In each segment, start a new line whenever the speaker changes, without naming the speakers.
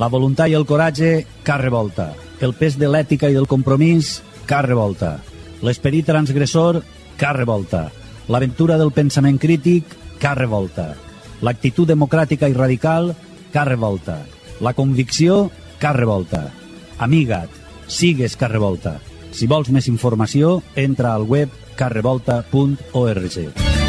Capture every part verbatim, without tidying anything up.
La voluntat i el coratge, Car Revolta. El pes de l'ètica i del compromís, Car Revolta. L'esperit transgressor, Car Revolta. L'aventura del pensament crític, Car Revolta. L'actitud democràtica i radical, Car Revolta. La convicció, Car Revolta. Amiga't, sigues Car Revolta. Si vols més informació, entra al web car revolta punt org.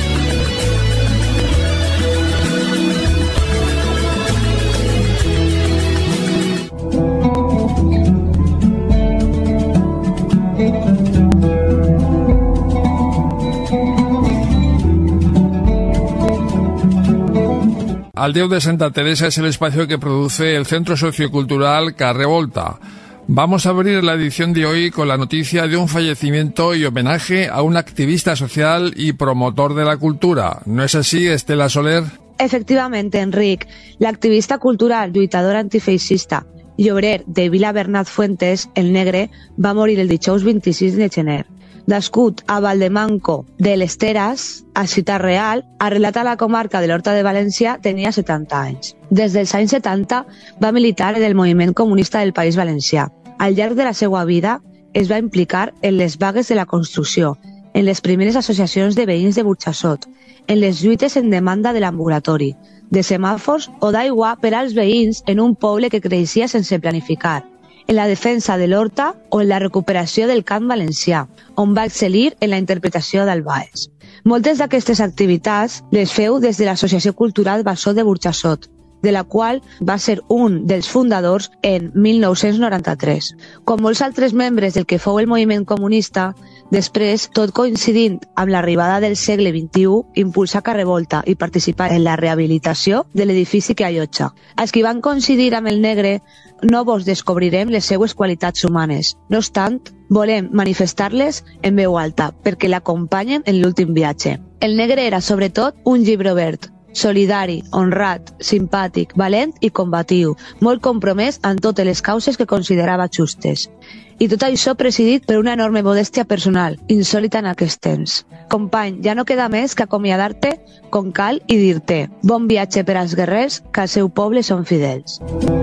Aldeo de Santa Teresa es el espacio que produce el Centro Sociocultural Car Revolta. Vamos a abrir la edición de hoy con la noticia de un fallecimiento y homenaje a un activista social y promotor de la cultura. ¿No es así, Estela Soler?
Efectivamente, Enric. L'activista cultural, lluitador antifeixista i obrer de Vila Bernat Fuentes, el Negre, va morir el dijous vint-i-sis de gener. Nascut a Valdemanco de les Teras, a Ciutat Real, arrelat a la comarca de l'Horta de València, tenia setanta anys. Des dels anys setanta va militar en el moviment comunista del País Valencià. Al llarg de la seva vida es va implicar en les vagues de la construcció, en les primeres associacions de veïns de Burxassot, en les lluites en demanda de l'ambulatori, de semàfors o d'aigua per als veïns en un poble que creixia sense planificar, en la defensa de l'Horta o en la recuperació del cant valencià, on va excel·lir en la interpretació d'Albaes. Moltes d'aquestes activitats les feu des de l'Associació Cultural Bassó de Burxassot, de la qual va ser un dels fundadors en mil nou-cents noranta-tres. Com molts altres membres del que fou el moviment comunista, després, tot coincidint amb l'arribada del segle vint-i-u, impulsa Car Revolta i participar en la rehabilitació de l'edifici que allotja. Els que van coincidir amb el Negre no vos descobrirem les seues qualitats humanes. No obstant, volem manifestar-les en veu alta, perquè l'acompanyen en l'últim viatge. El Negre era, sobretot, un llibre obert, solidari, honrat, simpàtic, valent i combatiu, molt compromès en totes les causes que considerava justes. I tot això presidit per una enorme modèstia personal, insòlita en aquest temps. Company, ja no queda més que acomiadar-te com cal i dir-te bon viatge per als guerrers que al seu poble són fidels.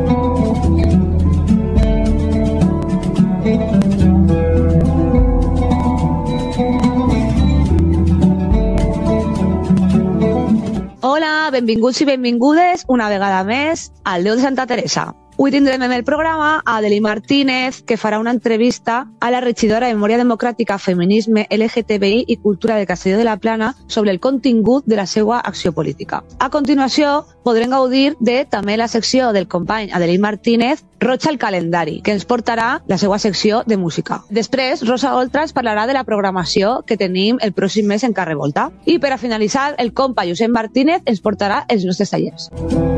Hola, benvinguts i benvingudes una vegada més al Déu de Santa Teresa. Avui tindrem en el programa a Adelí Martínez, que farà una entrevista a la regidora de Memòria Democràtica, Feminisme, L G T B I i Cultura de Castelló de la Plana sobre el contingut de la seva acció política. A continuació, podrem gaudir de també la secció del company Adelí Martínez, Roig al calendari, que ens portarà la seva secció de música. Després, Rosa Oltra ens parlarà de la programació que tenim el pròxim mes en Car Revolta. I per a finalitzar, el compa Josep Martínez ens portarà els nostres tallers.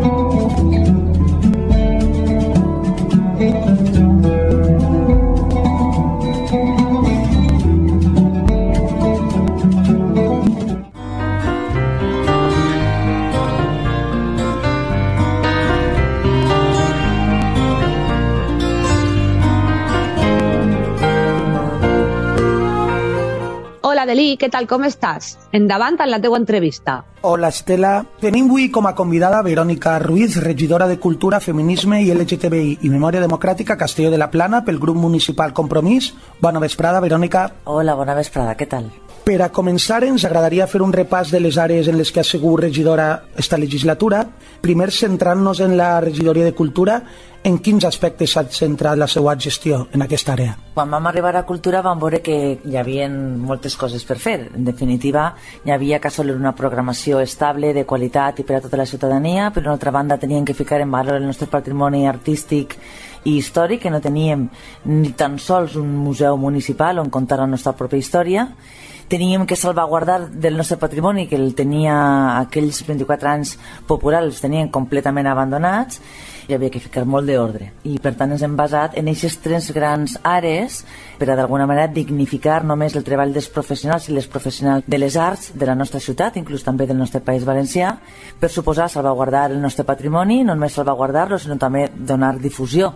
Hola, Adelí, què tal, com estàs? Endavant amb la teua entrevista.
Hola, Estela. Tenim avui com a convidada Verònica Ruiz, regidora de Cultura, Feminisme i L G T B I i Memòria Democràtica Castelló de la Plana pel grup municipal Compromís. Bona vesprada, Verònica.
Hola, bona vesprada, què tal?
Per a començar, ens agradaria fer un repàs de les àrees en les que ha sigut regidora esta legislatura. Primer, centrant-nos en la regidoria de Cultura, en quins aspectes s'ha centrat la seva gestió en aquesta àrea?
Quan vam arribar a Cultura vam veure que hi havia moltes coses per fer. En definitiva, hi havia que assolir una programació estable, de qualitat i per a tota la ciutadania. Per una altra banda, teníem que ficar en valor el nostre patrimoni artístic i històric, que no teníem ni tan sols un museu municipal on contar la nostra pròpia història. Teníem que salvaguardar del nostre patrimoni, que el tenia aquells vint-i-quatre anys populars, els tenien completament abandonats, i havia que ficar molt d'ordre. I per tant ens hem basat en aquestes tres grans àrees per a d'alguna manera dignificar només el treball dels professionals i les professionals de les arts de la nostra ciutat, inclús també del nostre País Valencià, per suposar salvaguardar el nostre patrimoni, no només salvaguardar-lo, sinó també donar difusió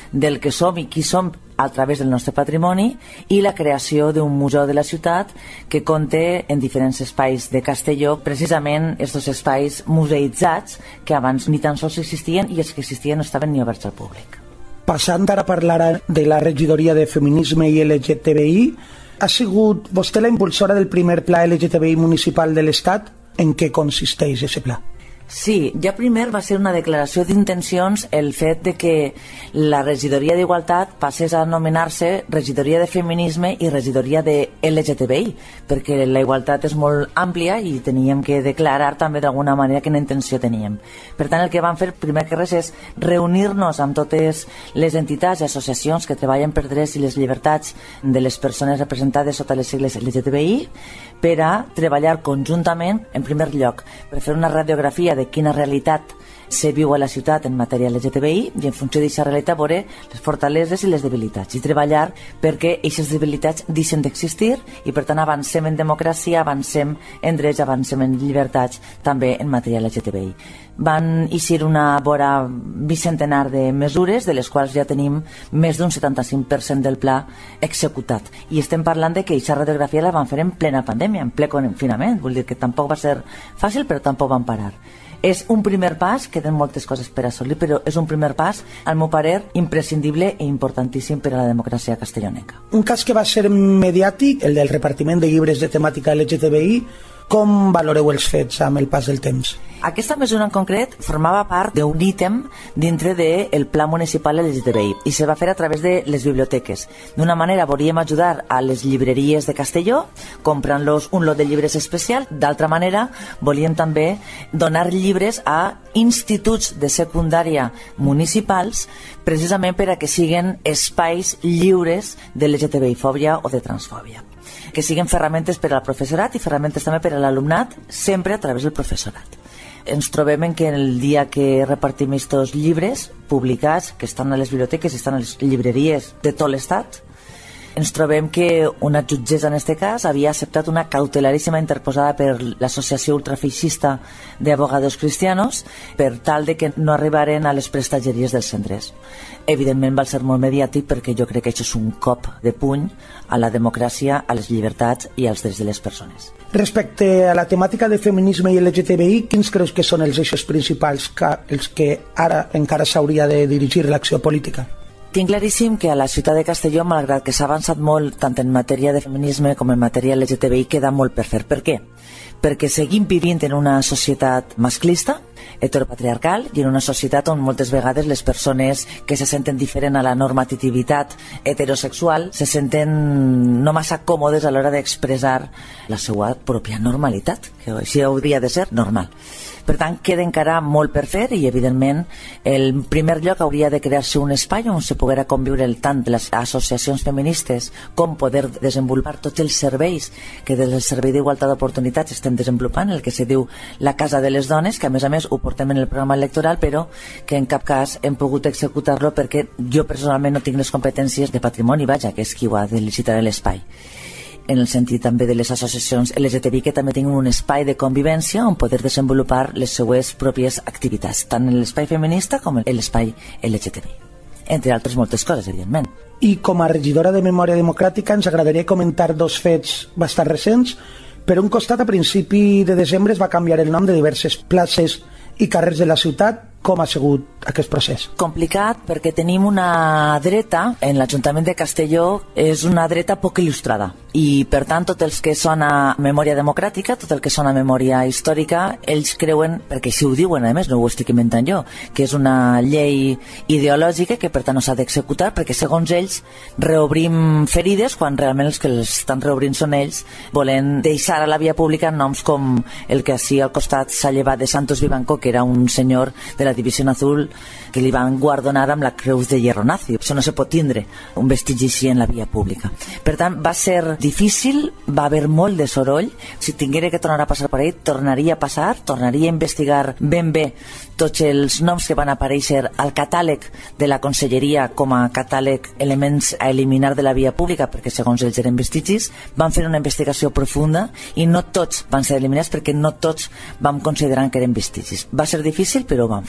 del que som i qui som a través del nostre patrimoni, i la creació d'un museu de la ciutat que compte en diferents espais de Castelló, precisament aquests espais museïtzats que abans ni tan sols existien, i els que existien no estaven ni oberts al públic.
Passant ara a parlar de la regidoria de feminisme i L G T B I, ha sigut vostè la impulsora del primer pla L G T B I municipal de l'Estat. En què consisteix aquest pla?
Sí, ja primer va ser una declaració d'intencions el fet de que la regidoria d'Igualtat passés a anomenar-se regidoria de feminisme i regidoria de L G T B I, perquè la igualtat és molt àmplia i teníem que declarar també d'alguna manera quina intenció teníem. Per tant, el que vam fer primer que res és reunir-nos amb totes les entitats i associacions que treballen per drets i les llibertats de les persones representades sota les sigles L G T B I per a treballar conjuntament, en primer lloc, per fer una radiografia de quina realitat se viu a la ciutat en matèria L G T B I, i en funció d'aquesta realitat veure les fortaleses i les debilitats i treballar perquè aquestes debilitats deixen d'existir i per tant avancem en democràcia, avancem en drets, avancem en llibertats també en matèria L G T B I. Van eixir una vora bicentenar de mesures, de les quals ja tenim més d'un setanta-cinc per cent del pla executat, i estem parlant de que aquesta radiografia la van fer en plena pandèmia, en ple confinament, vull dir que tampoc va ser fàcil, però tampoc van parar. És un primer pas, queden moltes coses per assolir, però és un primer pas, al meu parer, imprescindible i importantíssim per a la democràcia castellonenca.
Un cas que va ser mediàtic, el del repartiment de llibres de temàtica L G T B I, com valoreu els fets amb el pas del temps?
Aquesta mesura en concret formava part d'un ítem dintre del Pla Municipal L G T B I i se va fer a través de les biblioteques. D'una manera volíem ajudar a les llibreries de Castelló comprant-los un lot de llibres especial, d'altra manera volíem també donar llibres a instituts de secundària municipals precisament per a que siguin espais lliures de L G T B I-fòbia o de transfòbia, que siguin ferramentes per al professorat i ferramentes també per a l'alumnat, sempre a través del professorat. Ens trobem en que el dia que repartim aquests llibres publicats, que estan a les biblioteques i estan a les llibreries de tot l'estat, ens trobem que una jutgessa en aquest cas havia acceptat una cautelaríssima interposada per l'associació ultrafeixista d'abogados cristianos per tal de que no arribaren a les prestatgeries dels centres. Evidentment va ser molt mediàtic perquè jo crec que això és un cop de puny a la democràcia, a les llibertats i als drets de les persones.
Respecte a la temàtica de feminisme i L G T B I, quins creus que són els eixos principals que els que ara encara s'hauria de dirigir l'acció política?
Tinc claríssim que a la ciutat de Castelló, malgrat que s'ha avançat molt tant en matèria de feminisme com en matèria L G T B I, queda molt per fer. Per què? Perquè seguim vivint en una societat masclista, heteropatriarcal, i en una societat on moltes vegades les persones que se senten diferent a la normativitat heterosexual se senten no massa còmodes a l'hora d'expressar la seva pròpia normalitat, que així hauria de ser normal. Per tant, queda encara molt per fer i, evidentment, el primer lloc hauria de crear-se un espai on se poguera conviure tant les associacions feministes com poder desenvolupar tots els serveis que des del Servei d'Igualtat d'Oportunitats estem desenvolupant, el que se diu la Casa de les Dones, que a més a més ho portem en el programa electoral, però que en cap cas hem pogut executar-lo perquè jo personalment no tinc les competències de patrimoni, vaja, que és qui ho ha de licitar l'espai. En el sentit també de les associacions L G T B I que també tinguin un espai de convivència on poder desenvolupar les seues pròpies activitats, tant en l'espai feminista com en l'espai L G T B I, entre altres moltes coses, evidentment.
I com a regidora de Memòria Democràtica ens agradaria comentar dos fets bastant recents. Per un costat, a principi de desembre es va canviar el nom de diverses places i carrers de la ciutat. Com ha sigut aquest procés?
Complicat perquè tenim una dreta en l'Ajuntament de Castelló, és una dreta poc il·lustrada i per tant tot els que són a memòria democràtica, tot el que són a memòria històrica, ells creuen, perquè si ho diuen a més, no ho estic inventant jo, que és una llei ideològica que per tant no s'ha d'executar perquè segons ells reobrim ferides quan realment els que els estan reobrint són ells, volent deixar a la via pública noms com el que així al costat s'ha llevat de Santos Vivanco, que era un senyor de la División Azul que li van guardonar amb la Cruz de Hierro Nazi. Això no se pot tindre, un vestigi així en la via pública. Per tant, va ser difícil, va haver molt de soroll. Si tinguera que tornar a passar per ahí, tornaria a passar, tornaria a investigar ben bé tots els noms que van aparèixer al catàleg de la Conselleria com a catàleg elements a eliminar de la via pública, perquè segons ells eren vestigis. Van fer una investigació profunda i no tots van ser eliminats perquè no tots vam considerar que eren vestigis. Va ser difícil, però ho van fer.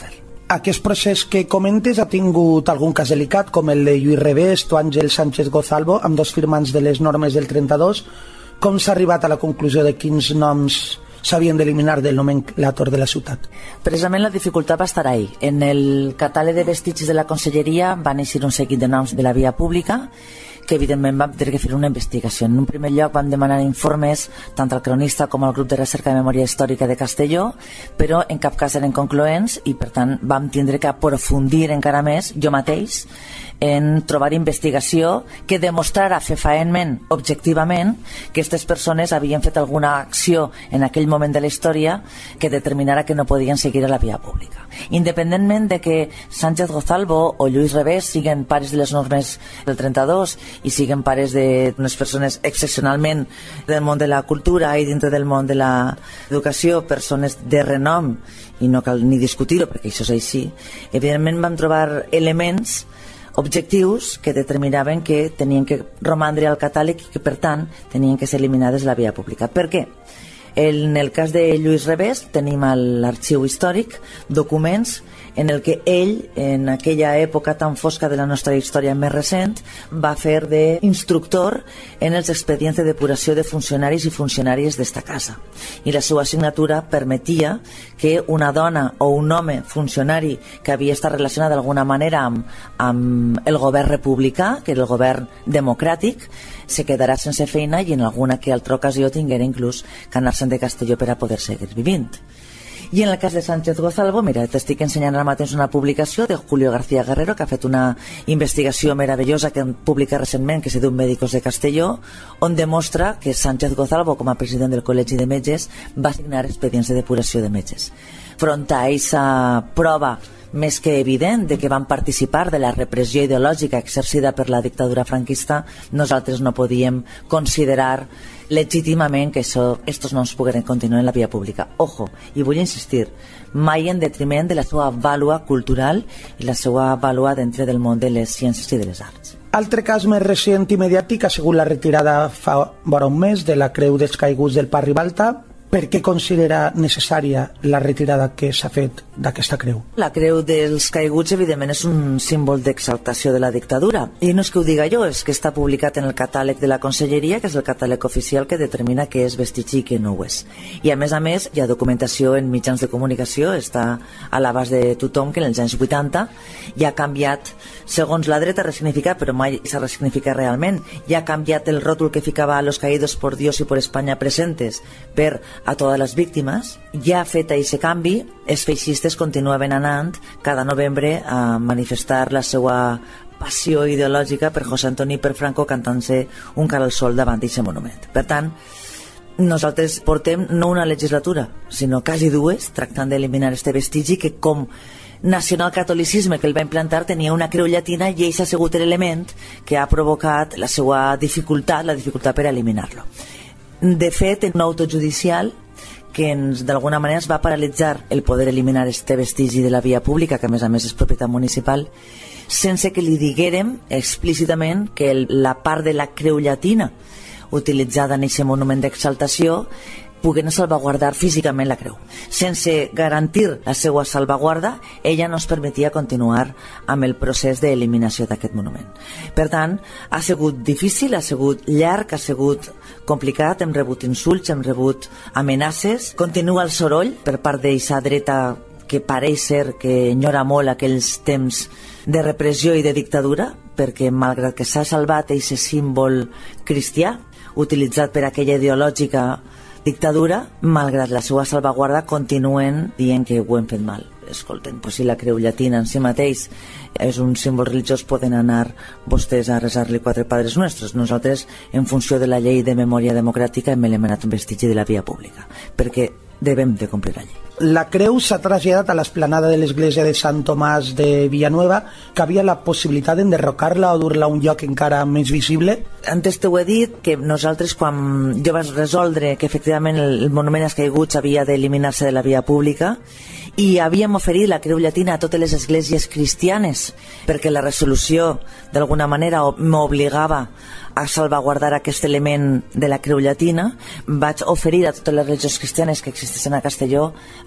Aquest procés que comentes ha tingut algun cas delicat, com el de Lluís Revés o Àngel Sánchez Gozalvo, amb dos firmants de les normes del trenta-dos. Com s'ha arribat a la conclusió de quins noms s'havien d'eliminar del nomenclàtor de la ciutat?
Precisament la dificultat va estar ahí. En el catàleg de vestigis de la Conselleria van eixir un seguit de noms de la via pública que evidentment vam tenir que fer una investigació. En un primer lloc vam demanar informes tant al cronista com al grup de recerca de memòria històrica de Castelló, però en cap cas eren concloents i per tant vam tindre que aprofundir encara més, jo mateix, en trobar investigació que demostrara fefaentment, objectivament, que aquestes persones havien fet alguna acció en aquell moment de la història que determinara que no podien seguir a la via pública. Independentment de que Sánchez Gozalvo o Lluís Revés siguen pares de les normes del trenta-dos i siguen pares d'unes persones excepcionalment del món de la cultura i dintre del món de l'educació, persones de renom, i no cal ni discutir-ho perquè això és així, evidentment vam trobar elements objectius que determinaven que tenien que romandre al catàleg i que per tant tenien que ser eliminades de la via pública. Per què? En el cas de Lluís Revés tenim a l'arxiu històric documents en el que ell, en aquella època tan fosca de la nostra història més recent, va fer d'instructor en els expedients de depuració de funcionaris i funcionàries d'esta casa. I la seva assignatura permetia que una dona o un home funcionari que havia estat relacionat d'alguna manera amb, amb el govern republicà, que era el govern democràtic, se quedarà sense feina i en alguna que altra ocasió tinguera inclús que anar-se'n de Castelló per a poder seguir vivint. I en el cas de Sánchez Gozalvo, mira, t'estic ensenyant ara mateix una publicació de Julio García Guerrero, que ha fet una investigació meravellosa que han publicat recentment, que se diu Médicos de Castelló, on demostra que Sánchez Gozalvo, com a president del Col·legi de Metges, va signar expedients de depuració de metges. Front a aquesta prova més que evident de que van participar de la repressió ideològica exercida per la dictadura franquista, nosaltres no podíem considerar legítimament que això, estos noms pogueren continuar en la via pública. Ojo, i vull insistir, mai en detriment de la seva vàlua cultural i la seva vàlua dintre del món de les ciències i de les arts.
Altre cas més recent i mediàtic ha sigut la retirada fa vora un mes de la Creu dels Caiguts del Parc Ribalta. Per què considera necessària la retirada que s'ha fet d'aquesta creu?
La Creu dels Caiguts, evidentment, és un símbol d'exaltació de la dictadura. I no és que ho diga jo, és que està publicat en el catàleg de la Conselleria, que és el catàleg oficial que determina què és vestigi i què no ho és. I a més a més, hi ha documentació en mitjans de comunicació, està a l'abast de tothom, que en els anys vuitanta ja ha canviat, segons la dreta, resignificat, però mai s'ha resignificat realment. Ja ha canviat el ròtol que ficava a los caídos por Dios y por España presentes per a totes les víctimes. Ja fet aquest canvi, els feixistes continuaven anant cada novembre a manifestar la seva passió ideològica per José Antonio i per Franco, cantant-se un cara al sol davant d'aquest monument. Per tant, nosaltres portem no una legislatura, sinó quasi dues, tractant d'eliminar este vestigi que, com nacionalcatolicisme que el va implantar, tenia una creu llatina i ell ha sigut l'element que ha provocat la seva dificultat, la dificultat per eliminar-lo. De fet, en un auto judicial que ens, d'alguna manera, es va paralitzar el poder eliminar este vestigi de la via pública, que a més a més és propietat municipal, sense que li diguérem explícitament que el, la part de la creu llatina utilitzada en aquest monument d'exaltació pogueren salvaguardar físicament la creu. Sense garantir la seva salvaguarda, ella no ens permetia continuar amb el procés d'eliminació d'aquest monument. Per tant, ha sigut difícil, ha sigut llarg, ha sigut complicat, hem rebut insults, hem rebut amenaces, continua el soroll per part d'aquesta dreta que pareix ser que enyora molt aquells temps de repressió i de dictadura, perquè malgrat que s'ha salvat aquest símbol cristià, utilitzat per aquella ideològica dictadura, malgrat la seva salvaguarda, continuen dient que ho hem fet mal. Escolten, pues si la creu llatina en si mateix és un símbol religiós, poden anar vostès a resar-li quatre padres nostres. Nosaltres, en funció de la llei de memòria democràtica, hem eliminat un vestigi de la via pública, perquè devem de complir la llei.
La creu s'ha traslladat a l'esplanada de l'església de Sant Tomàs de Villanueva, que havia la possibilitat d'enderrocar-la o dur-la a un lloc encara més visible.
Antes t'ho he dit, que nosaltres, quan jo vaig resoldre que efectivament el monument als caiguts havia d'eliminar-se de la via pública, i havíem oferit la creu llatina a totes les esglésies cristianes, perquè la resolució d'alguna manera m'obligava a salvaguardar aquest element de la creu llatina, vaig oferir a totes les religions cristianes que existeixen a Castelló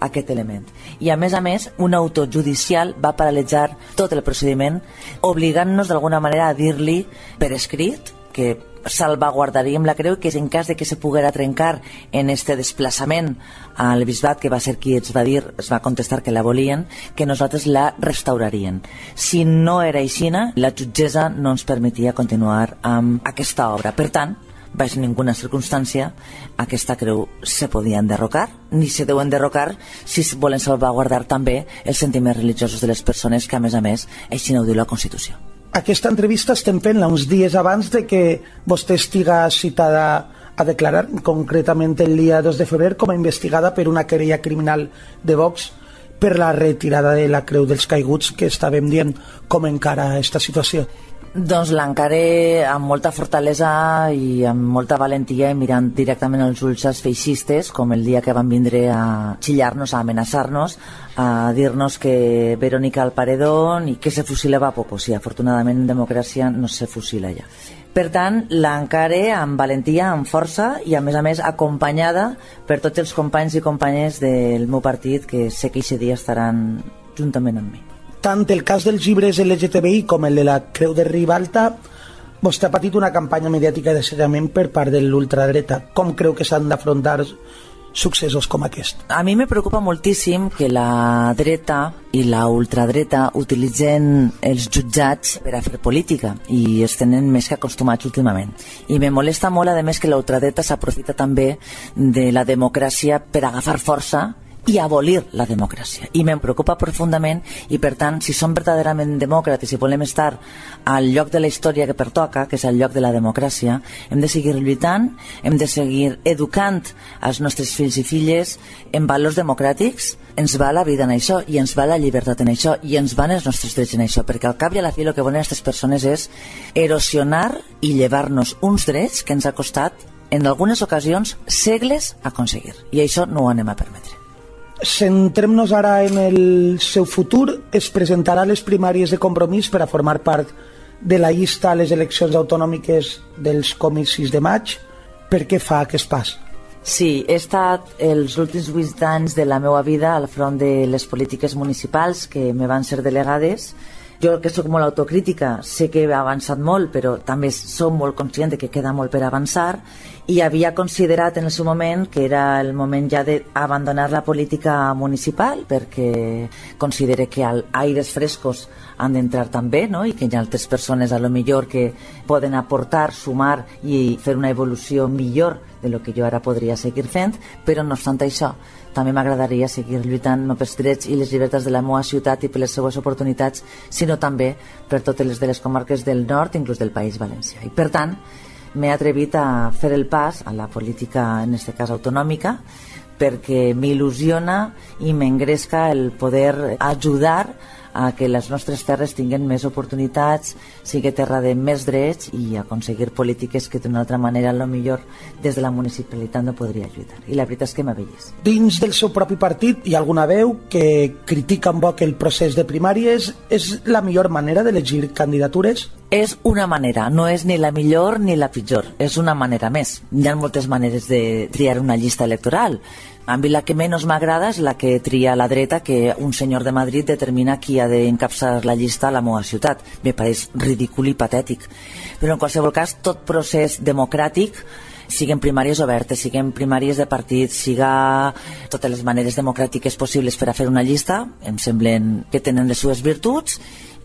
aquest element. I a més a més, un autor judicial va paralitzar tot el procediment, obligant-nos d'alguna manera a dir-li per escrit que salvaguardaríem la creu, que és en cas de que se poguera trencar en este desplaçament al bisbat, que va ser qui ens va dir, es va contestar que la volien, que nosaltres la restaurarien. Si no era aixina, la jutgessa no ens permetia continuar amb aquesta obra. Per tant, baix ninguna circumstància, aquesta creu se podia enderrocar, ni se deu enderrocar si volen salvaguardar també els sentiments religiosos de les persones, que a més a més així no ho diu la Constitució.
Aquesta entrevista estem fent-la uns dies abans de que vostè estiga citada a declarar, concretament el dia dos de febrer, com a investigada per una querella criminal de Vox per la retirada de la creu dels caiguts, que estàvem dient. Com encara aquesta situació?
Doncs l'encaré amb molta fortalesa i amb molta valentia, i mirant directament als ulls als feixistes, com el dia que van vindre a xillar-nos, a amenaçar-nos, a dir-nos que Verónica al paredón i que se fusilava a poco. Sí, afortunadament en democràcia no se fusila ja. Per tant, l'encaré amb valentia, amb força i a més a més acompanyada per tots els companys i companyes del meu partit, que sé que aquest dia estaran juntament amb mi.
Tant el cas dels llibres L G T B I com el de la Creu de Ribalta, vostè ha patit una campanya mediàtica d'assetjament per part de l'ultradreta. Com creu que s'han d'afrontar successos com aquest?
A mi me preocupa moltíssim que la dreta i la ultradreta utilitzen els jutjats per a fer política, i es tenen més que acostumats últimament. I me molesta molt, a més, que la ultradreta s'aprofita també de la democràcia per agafar força i abolir la democràcia. I me'n preocupa profundament, i per tant, si som verdaderament demòcrates i volem estar al lloc de la història que pertoca, que és el lloc de la democràcia, hem de seguir lluitant, hem de seguir educant els nostres fills i filles en valors democràtics. Ens va la vida en això, i ens va la llibertat en això, i ens van els nostres drets en això, perquè al cap i a la fi el que volen aquestes persones és erosionar i llevar-nos uns drets que ens ha costat, en algunes ocasions, segles aconseguir. I això no ho anem a permetre.
Centrem-nos ara en el seu futur. Es presentarà a les primàries de Compromís per a formar part de la llista a les eleccions autonòmiques dels comicis de maig. Per què fa aquest pas?
Sí, he estat els últims vuit anys de la meva vida al front de les polítiques municipals que me van ser delegades. Jo, que soc molt autocrítica, sé que he avançat molt, però també soc molt conscient de que queda molt per avançar, i havia considerat en el seu moment que era el moment ja d'abandonar la política municipal, perquè considere que aires frescos han d'entrar també, no? I que hi ha altres persones a lo millor que poden aportar, sumar i fer una evolució millor de lo que jo ara podria seguir fent, però no obstant això també m'agradaria seguir lluitant no pels drets i les llibertats de la meva ciutat i per les seues oportunitats, sinó també per totes les de les comarques del nord, inclús del País Valencià. I per tant, m'he atrevit a fer el pas a la política, en aquest cas autonòmica, perquè m'il·lusiona i m'engresca el poder ajudar a que les nostres terres tinguin més oportunitats, sigui terra de més drets, i aconseguir polítiques que d'una altra manera a lo millor des de la municipalitat no podria ajudar. I la veritat és que m'avellis.
Dins del seu propi partit hi ha alguna veu que critica amb boc el procés de primàries. És la millor manera d'elegir candidatures?
És una manera, no és ni la millor ni la pitjor, és una manera més. Hi ha moltes maneres de triar una llista electoral. A mi la que menys m'agrada és la que tria la dreta, que un senyor de Madrid determina qui ha d'encapçar la llista a la meva ciutat. Me pareix ridícul i patètic. Però en qualsevol cas, tot procés democràtic, siguin primàries obertes, siguin primàries de partit, siga totes les maneres democràtiques possibles per a fer una llista, em semblen que tenen les seues virtuts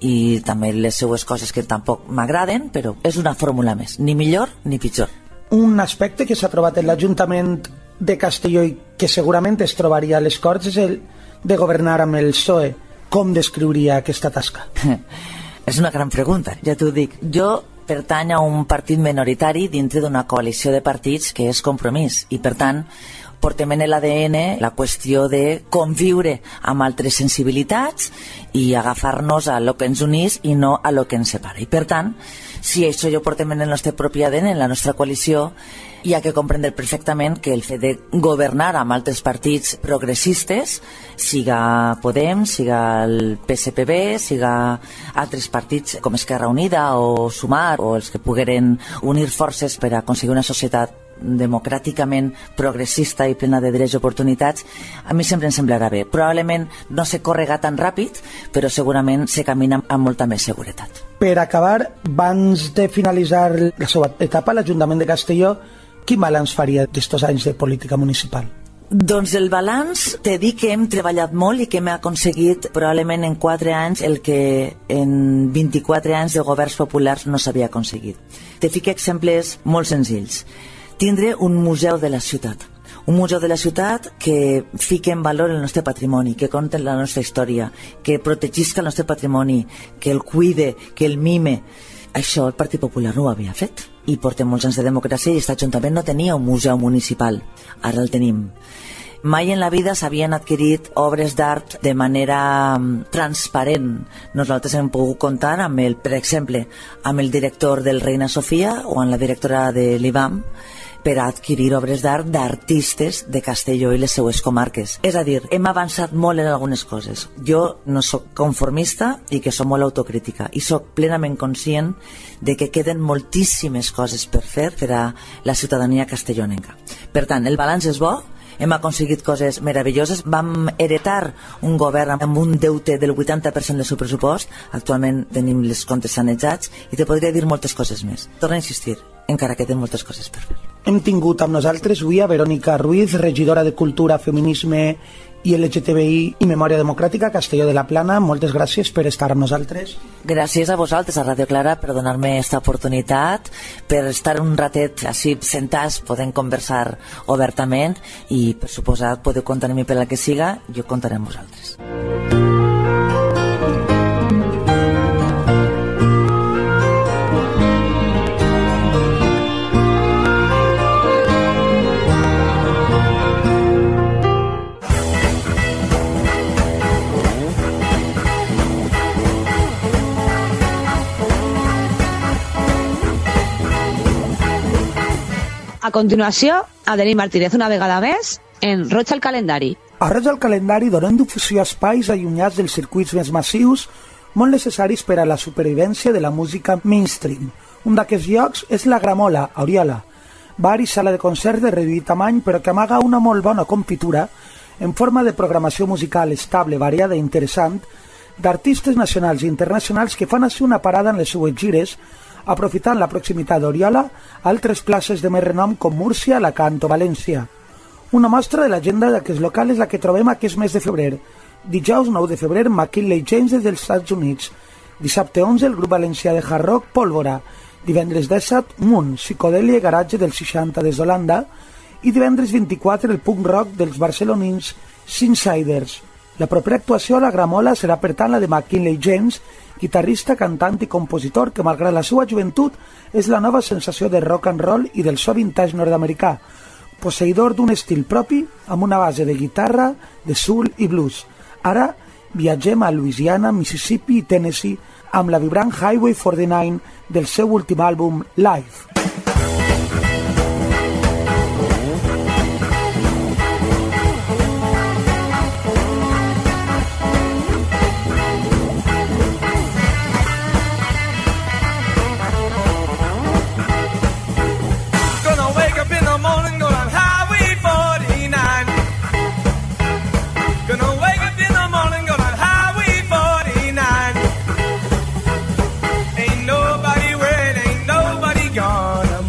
i també les seues coses que tampoc m'agraden, però és una fórmula més, ni millor ni pitjor.
Un aspecte que s'ha trobat en l'Ajuntament de Castelló i que segurament es trobaria a les Corts és el de governar amb el P S O E. Com descriuria aquesta tasca?
És una gran pregunta, ja t'ho dic. Jo pertany a un partit minoritari dintre d'una coalició de partits que és Compromís, i per tant portem en l'A D N la qüestió de conviure amb altres sensibilitats i agafar-nos a lo que ens unís i no a lo que ens separa. I per tant, si això jo portem en el nostre propi A D N, en la nostra coalició, hi ha que comprendre perfectament que el fet de governar amb altres partits progressistes, siga Podem, siga el P S P B, siga altres partits com Esquerra Unida o Sumar, o els que pogueren unir forces per aconseguir una societat democràticament progressista i plena de drets i oportunitats, a mi sempre em semblarà bé. Probablement no se correga tan ràpid, però segurament se camina amb molta més seguretat.
Per acabar, abans de finalitzar la seva etapa a l'Ajuntament de Castelló, quin balanç faria d'estos anys de política municipal?
Doncs el balanç, te dic que hem treballat molt i que hem aconseguit probablement en quatre anys el que en vint-i-quatre anys de governs populars no s'havia aconseguit. Te fico exemples molt senzills. Tindre un museu de la ciutat. Un museu de la ciutat que fique en valor el nostre patrimoni, que conte la nostra història, que protegisca el nostre patrimoni, que el cuide, que el mime. Això el Partit Popular no ho havia fet. I portem molts anys de democràcia i aquest Ajuntament no tenia un museu municipal. Ara el tenim. Mai en la vida s'havien adquirit obres d'art de manera transparent. Nosaltres hem pogut comptar amb el, per exemple, amb el director del Reina Sofia o amb la directora de l'I B A M per adquirir obres d'art d'artistes de Castelló i les seues comarques. És a dir, hem avançat molt en algunes coses. Jo no sóc conformista i que sóc molt autocrítica i sóc plenament conscient de que queden moltíssimes coses per fer per a la ciutadania castellonenca. Per tant, el balanç és bo, hem aconseguit coses meravelloses, vam heretar un govern amb un deute del vuitanta per cent del seu pressupost, actualment tenim les comptes sanejats i te podria dir moltes coses més. Torno a insistir, encara queden moltes coses per fer.
Hem tingut amb nosaltres avui a Verònica Ruiz, regidora de Cultura, Feminisme i L G T B I i Memòria Democràtica, Castelló de la Plana. Moltes gràcies per estar amb nosaltres.
Gràcies a vosaltres, a Ràdio Clara, per donar-me aquesta oportunitat, per estar un ratet així sentats, podem conversar obertament i, per suposat, podeu comptar amb mi per la que siga, jo comptaré amb vosaltres.
A continuació, Adeline Martínez una vegada més en Roig al calendari.
A Roig al calendari donem difusió a espais allunyats dels circuits més massius molt necessaris per a la supervivència de la música mainstream. Un d'aquests llocs és la Gramola, a Oriola, bar i sala de concert de reduït tamany però que amaga una molt bona confitura en forma de programació musical estable, variada i interessant d'artistes nacionals i internacionals que fan així una parada en les seues gires aprofitant la proximitat d'Oriola a altres places de més renom com Múrcia, Alacant o València. Una mostra de l'agenda d'aquest local és la que trobem aquest mes de febrer. Dijous nou de febrer, McKinley James des dels Estats Units. Dissabte onze, el grup valencià de hard rock Pólvora. Divendres disset, Moon, psicodèlia i garatge dels seixanta des d'Holanda. I divendres vint-i-quatre, el punk rock dels barcelonins Sinsiders. La propera actuació a la Gramola serà per tant la de McKinley James, guitarrista, cantant i compositor que, malgrat la seva joventut, és la nova sensació de rock and roll i del so vintage nord-americà, posseïdor d'un estil propi amb una base de guitarra, de soul i blues. Ara viatgem a Louisiana, Mississippi i Tennessee amb la vibrant Highway quaranta-nou del seu últim àlbum Live. Gonna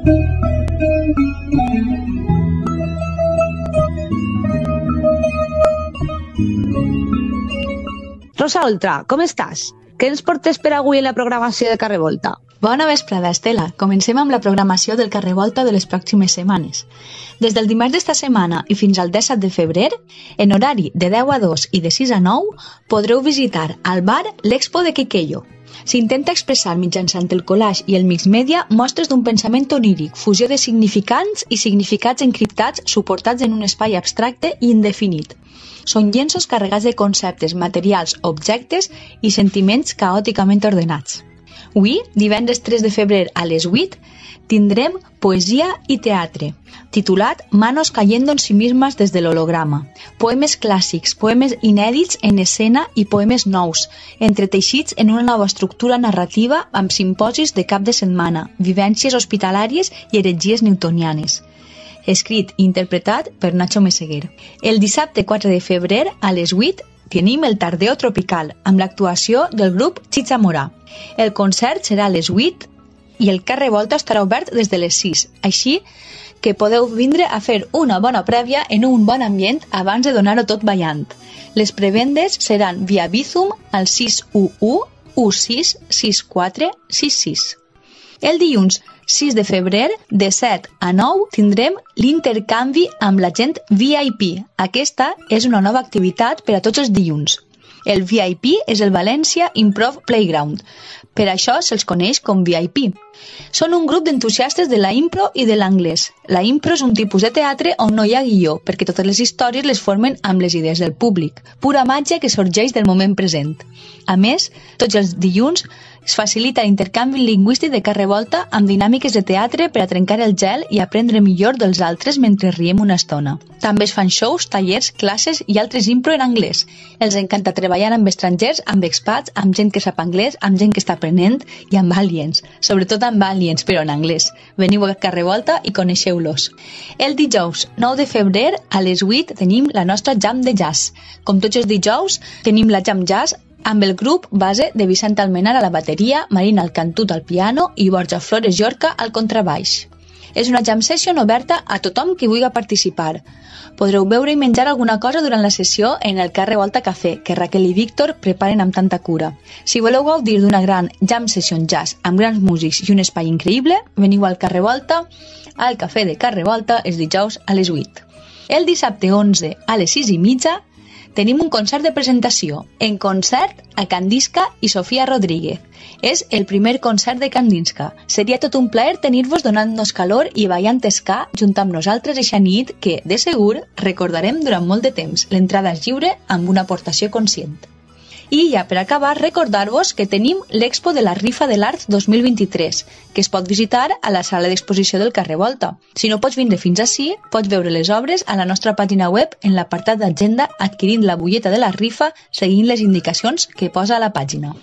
Rosa Oltra, com estàs? Què ens portes per avui en la programació de Carrer Volta?
Bona vesprada, Estela. Comencem amb la programació del Carrer Volta de les pròximes setmanes. Des del dimarts d'esta setmana i fins al disset de febrer, en horari de deu a dos i de sis a nou, podreu visitar al bar l'Expo de Quiqueyo. S'intenta expressar mitjançant el collage i el mix media mostres d'un pensament oníric, fusió de significants i significats encriptats suportats en un espai abstracte i indefinit. Són llenços carregats de conceptes, materials, objectes i sentiments caòticament ordenats. Avui, divendres tres de febrer a les vuit, tindrem poesia i teatre, titulat Manos cayendo en sí mismas des de l'holograma. Poemes clàssics, poemes inèdits en escena i poemes nous, entreteixits en una nova estructura narrativa amb simposis de cap de setmana, vivències hospitalàries i heretgies newtonianes. Escrit i interpretat per Nacho Meseguer. El dissabte quatre de febrer a les vuit tenim el Tardeo Tropical amb l'actuació del grup Chicha Morà. El concert serà a les vuit i el Carrer Volta estarà obert des de les sis, així que podeu vindre a fer una bona prèvia en un bon ambient abans de donar-ho tot ballant. Les prevendes seran via Bizum al sis u u u sis sis quatre sis sis. El dilluns sis de febrer, de set a nou, tindrem l'intercanvi amb la gent V I P. Aquesta és una nova activitat per a tots els dilluns. El V I P és el València Improv Playground. Per això se'ls coneix com V I P. Són un grup d'entusiastes de la impro i de l'anglès. La impro és un tipus de teatre on no hi ha guió, perquè totes les històries les formen amb les idees del públic. Pura màgia que sorgeix del moment present. A més, tots els dilluns es facilita l'intercanvi lingüístic de Carrer Volta amb dinàmiques de teatre per a trencar el gel i aprendre millor dels altres mentre riem una estona. També es fan shows, tallers, classes i altres impro en anglès. Els encanta treballar amb estrangers, amb expats, amb gent que sap anglès, amb gent que està aprenent i amb aliens. Sobretot amb aliens, però en anglès. Veniu a Carrer Volta i coneixeu-los. El dijous nou de febrer a les vuit tenim la nostra jam de jazz. Com tots els dijous, tenim la jam jazz amb el grup base de Vicent Almenar a la bateria, Marina Alcantut al piano i Borja Flores Llorca al contrabaix. És una jam session oberta a tothom qui vulgui participar. Podreu beure i menjar alguna cosa durant la sessió en el Carrer Volta Cafè, que Raquel i Víctor preparen amb tanta cura. Si voleu gaudir d'una gran jam session jazz amb grans músics i un espai increïble, veniu al Carrer Volta, al Cafè de Carrer Volta, els dijous a les vuit. El dissabte onze a les sis i mitja tenim un concert de presentació, en concert a Candisca i Sofia Rodríguez. És el primer concert de Candisca. Seria tot un plaer tenir-vos donant-nos calor i ballant ska junt amb nosaltres eixa nit que, de segur, recordarem durant molt de temps. L'entrada és lliure amb una aportació conscient. I ja per acabar, recordar-vos que tenim l'Expo de la Rifa de l'Art dos mil vint-i-tres, que es pot visitar a la sala d'exposició del Carrer Volta. Si no pots vindre fins ací, pots veure les obres a la nostra pàgina web en l'apartat d'agenda adquirint la butlleta de la rifa seguint les indicacions que posa a la pàgina.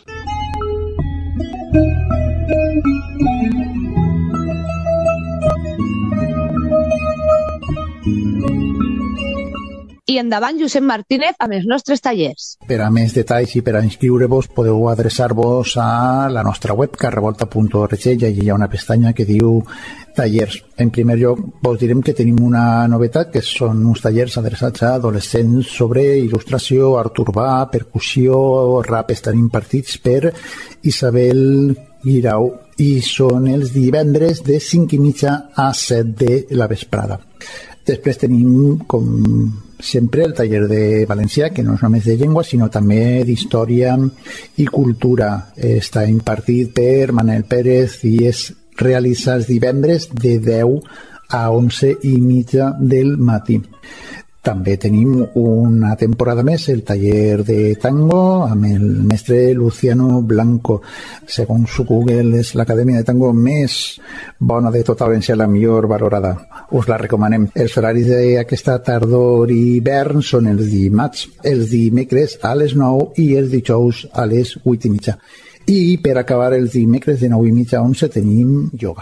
I endavant Josep Martínez amb els nostres tallers.
Per a més detalls i per a inscriure-vos podeu adreçar-vos a la nostra web carrevolta punt org i allà hi ha una pestanya que diu tallers. En primer lloc vos direm que tenim una novetat que són uns tallers adreçats a adolescents sobre il·lustració, art urbà, percussió, rap. Estan impartits per Isabel Guirau i són els divendres de cinc i mitja a set de la vesprada. Després tenim, com sempre, el taller de valencià, que no és només de llengua, sinó també d'història i cultura. Està impartit per Manel Pérez i es realitza els divendres de deu a onze i mitja del matí. També tenim una temporada més el taller de tango amb el mestre Luciano Blanco. Segons Google és l'acadèmia de tango més bona de tota València, la millor valorada. Us la recomanem. Els horaris d'aquesta tardor i hivern són els dimarts, els dimecres a les nou i els dijous a les vuit i mitja. I per acabar els dimecres de nou i mitja a onze tenim ioga.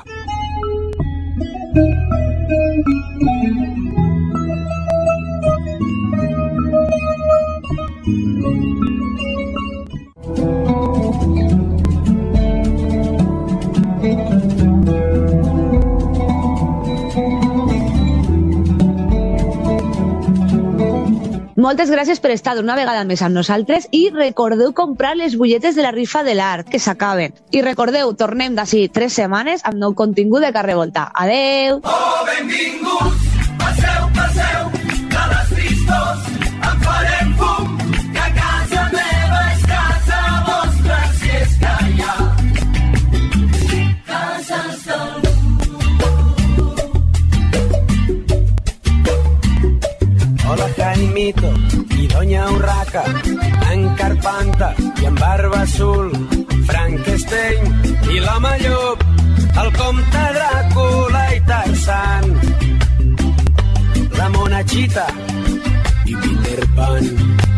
Moltes gràcies per estar una vegada més amb nosaltres i recordeu comprar les butlletes de la rifa de l'art, que s'acaben. I recordeu, tornem d'ací tres setmanes amb nou contingut de Carrer Volta. Adeu!
Oh, benvinguts! Passeu, passeu, de les tristors en farem fum, que a casa meva és casa vostra, si és que hi ha cases d'algú. Hola, Jaimito i Doña Urraca, en Carpanta i en Barba Azul, Frankenstein i l'Home Llop, el Comte Dràcula i Tarzan, la Monachita i Peter Pan.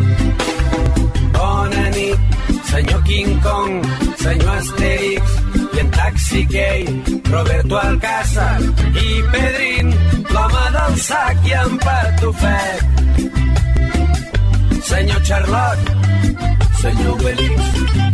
Bona nit, senyor King Kong, senyor Asterix i en Taxi Gay, Roberto Alcázar i Pedrín, l'home del sac i en Patufet. Senyor Charlotte, senyor Obelix,